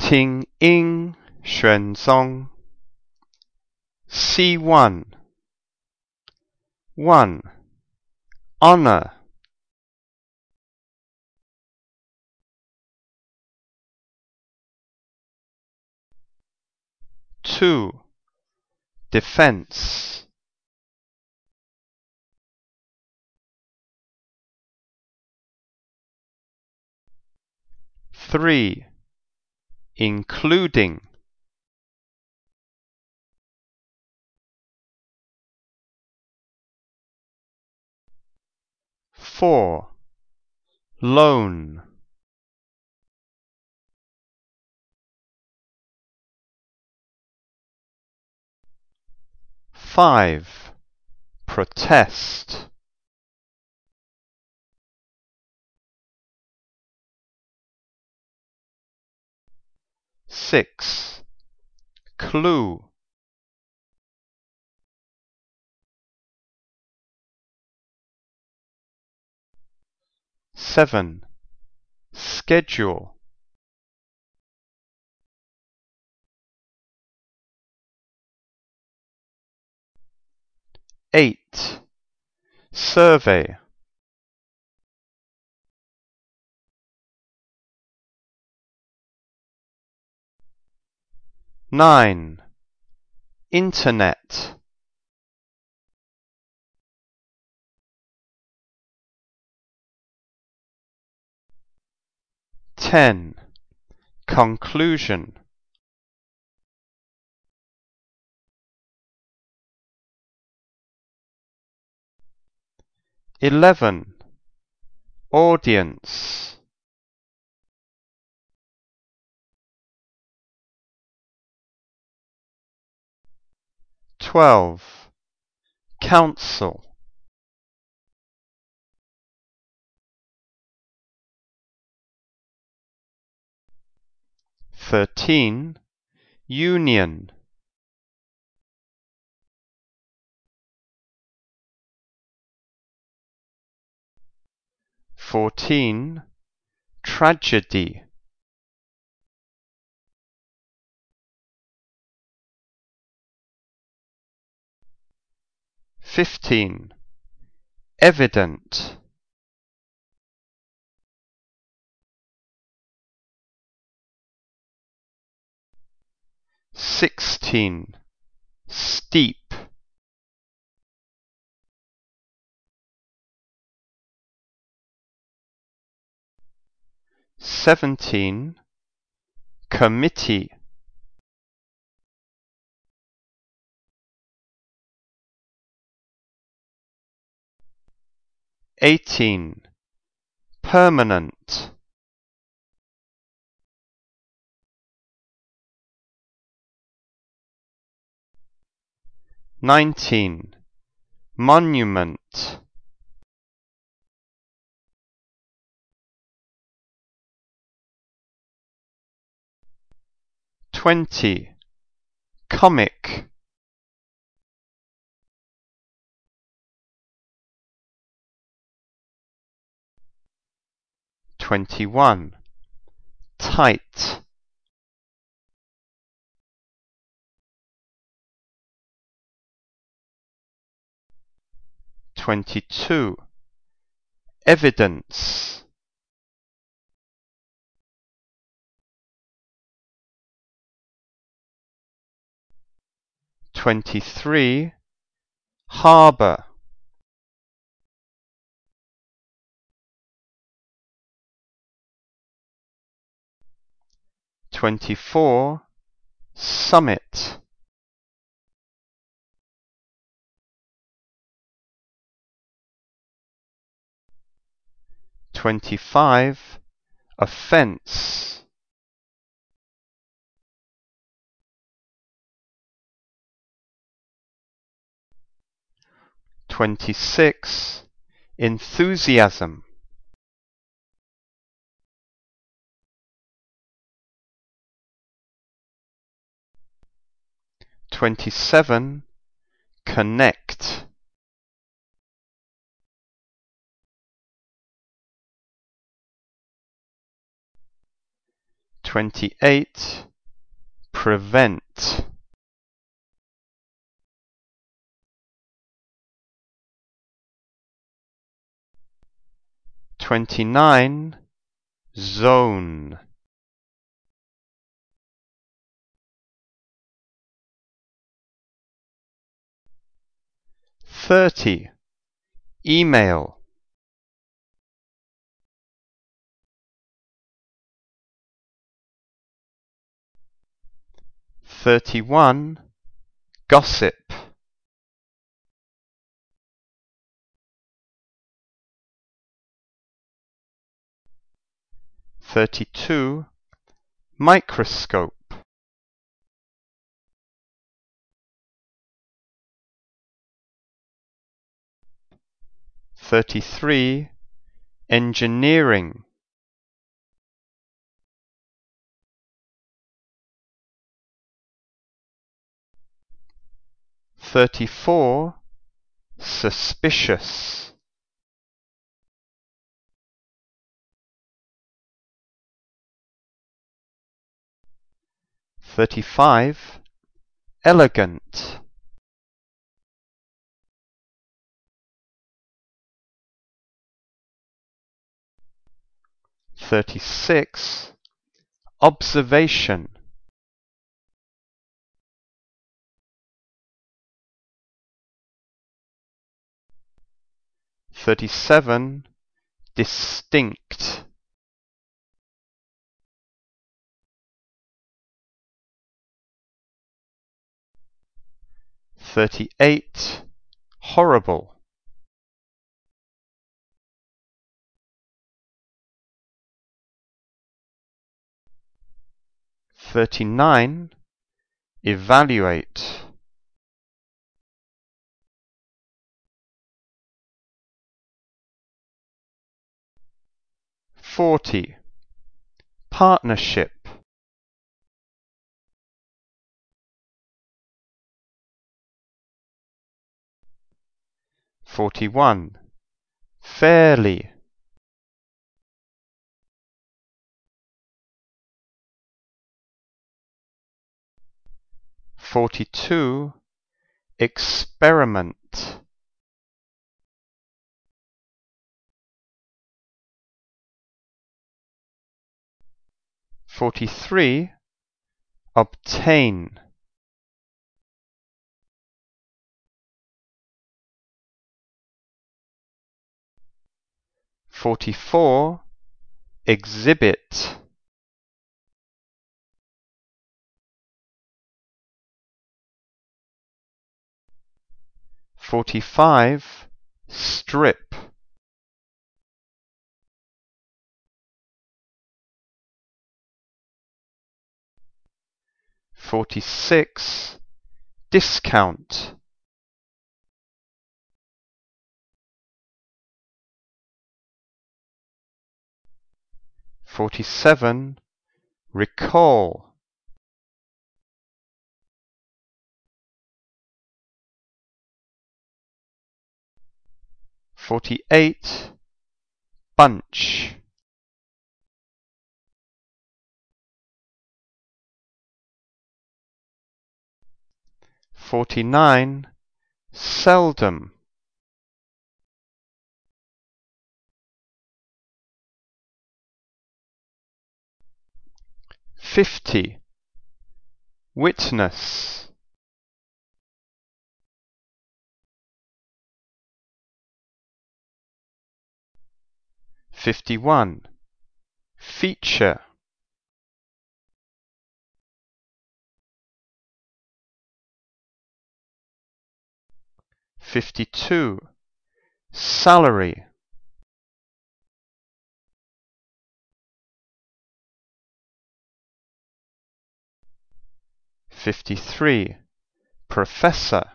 听音选中 C1 1. Honor 2. Defense 3. Including 4. Loan 5. Protest 6. Clue 7. Schedule 8. Survey 9. Internet 10. Conclusion 11. Audience 12. Council 13. Union 14. Tragedy 15. Evident 16. Steep 17. Committee 18. Permanent 19. Monument 20. Comic 21. Tight 22. Evidence 23. Harbour 24. Summit 25. Offence 26. Enthusiasm 27. Connect 28. Prevent. 29. Zone. 30. Email. 31. Gossip. 32. Microscope. 33. Engineering. 34. Suspicious. 35. Elegant. 36. Observation. 37. Distinct. 38. Horrible. 39. Evaluate. 40. Partnership. 41. Fairly. 42. Experiment. 43. Obtain. 44. Exhibit. 45. Strip. 46. Discount. 47. Recall. 48. Bunch. 49. Seldom. 50. Witness. 51. Feature. 52. Salary. 53. Professor.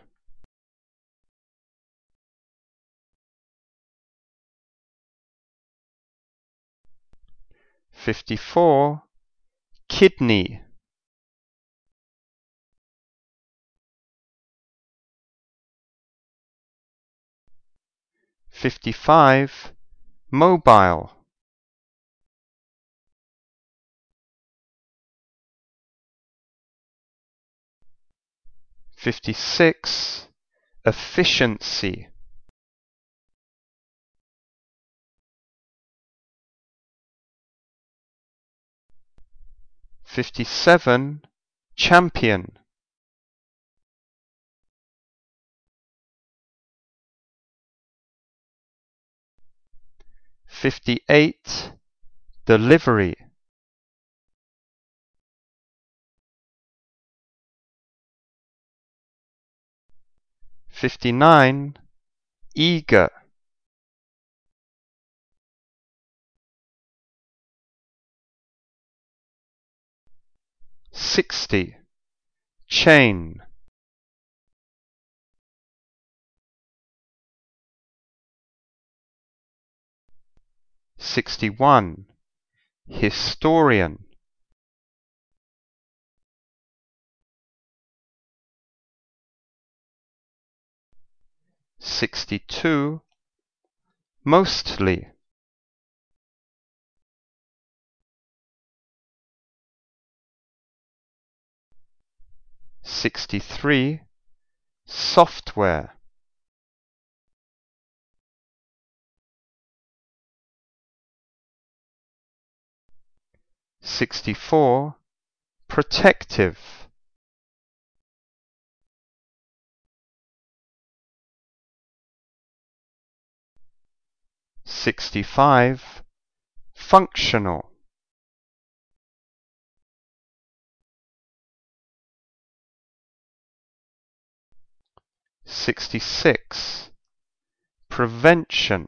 54. Kidney. 55. Mobile. 56. Efficiency. 57. Champion. 58. Delivery. 59. Eager. 60. Chain. 61. Historian. 62. Mostly. 63. Software. 64. Protective. 65. Functional. 66. Prevention.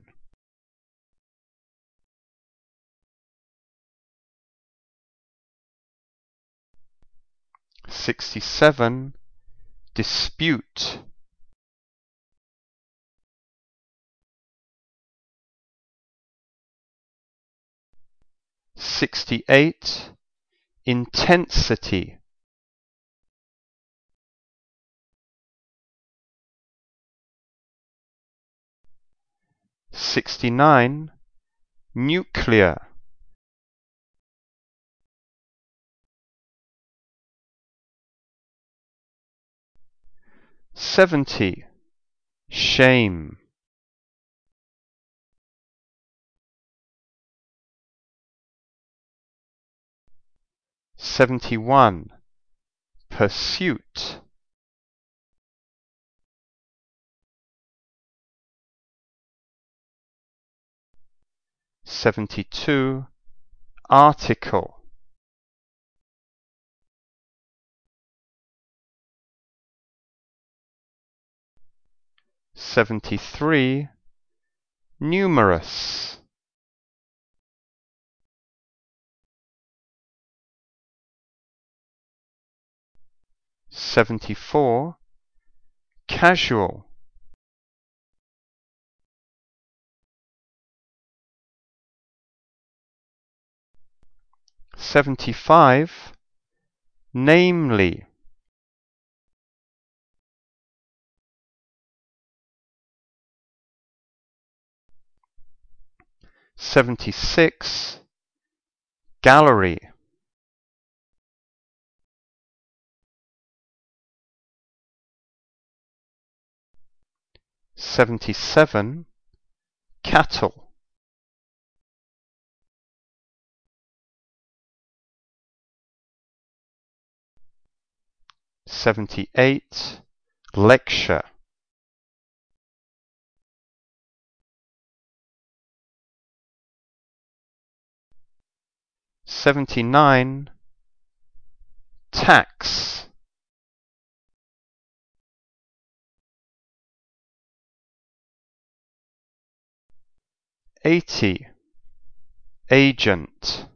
67. Dispute. 68. Intensity. 69. Nuclear. 70. Shame. 71. Pursuit. 72. Article. 73. Numerous. 74. Casual. 75. Namely. 76. Gallery. 77. Cattle. 78. Lecture. 79. Tax. 80. Agent.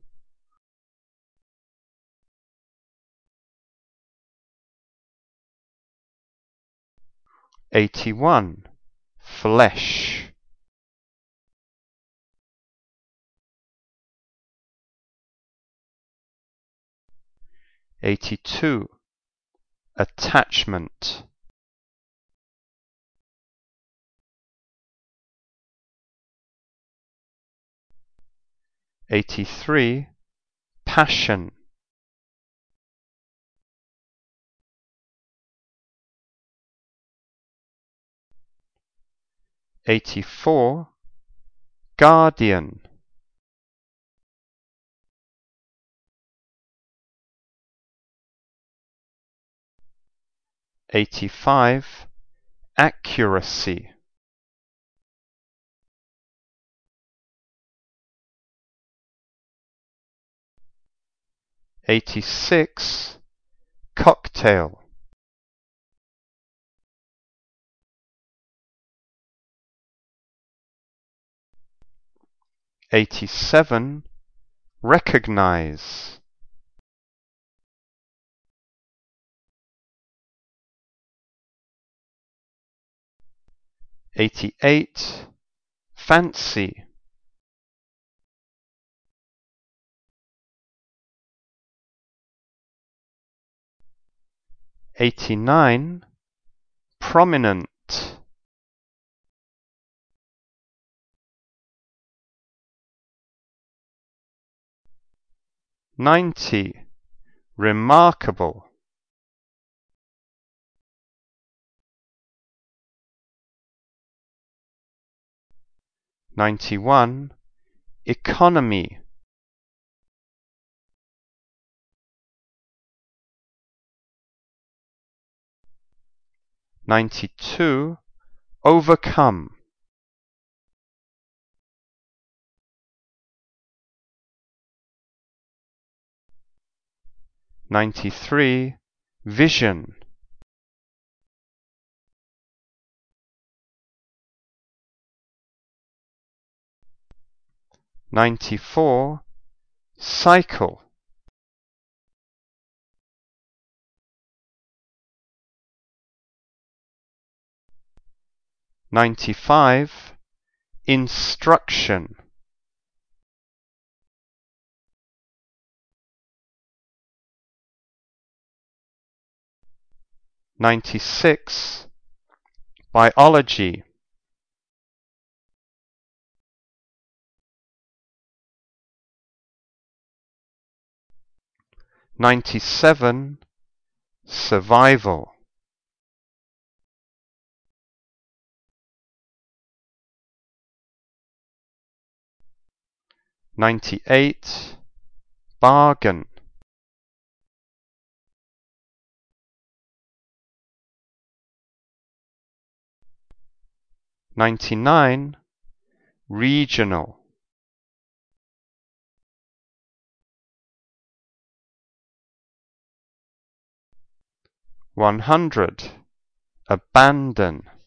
81. Flesh. 82. Attachment. 83. Passion. 84. Guardian. 85. Accuracy. 86. Cocktail. 87. Recognize. 88. Fancy. 89. Prominent. 90. Remarkable. 91. Economy. 92. Overcome. 93. Vision. 94. Cycle. 95. Instruction. 96. Biology. 97. Survival. 98. Bargain. 99. Regional. 100. Abandon.